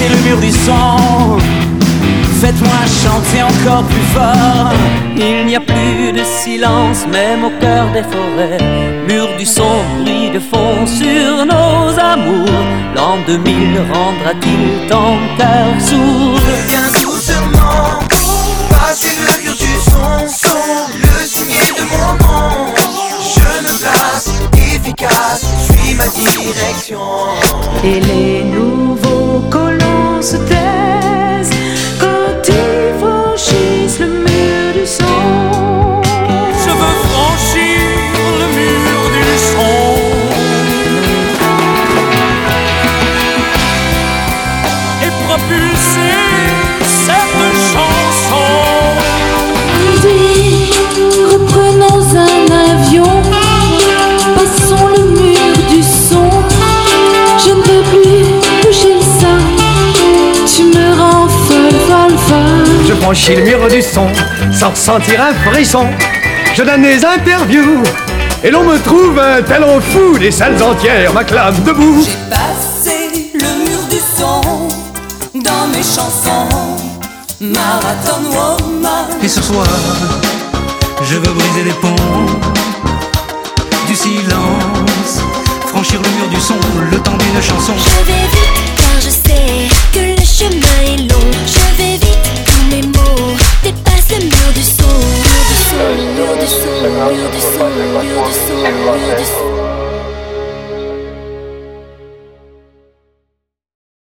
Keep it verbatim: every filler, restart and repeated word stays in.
cassé le mur du son. Faites-moi chanter encore plus fort. Il n'y a plus de silence, même au cœur des forêts. Mur du son, bruit de fond sur nos amours. L'an deux mille rendra-t-il ton cœur sourd? Reviens doucement, passe le mur du son, son, le signe de mon nom. Je me place, efficace, suis ma direction. Et les nouveaux colons se taisent quand ils franchissent le mur du son. Je veux franchir le mur du son et propulser cette chanson. Dis, reprenons un avion, passons le mur du son. Je ne veux plus toucher ça, tu me rends folle, folle, folle. Je franchis le mur du son sans ressentir un frisson. Je donne des interviews et l'on me trouve un talent fou. Des salles entières m'acclament debout. J'ai passé le mur du son dans mes chansons. Marathon woman. Et ce soir, je veux briser les ponts du silence, franchir le mur du son, le temps d'une chanson. Je vais vite car je sais que le chemin est long. Je vais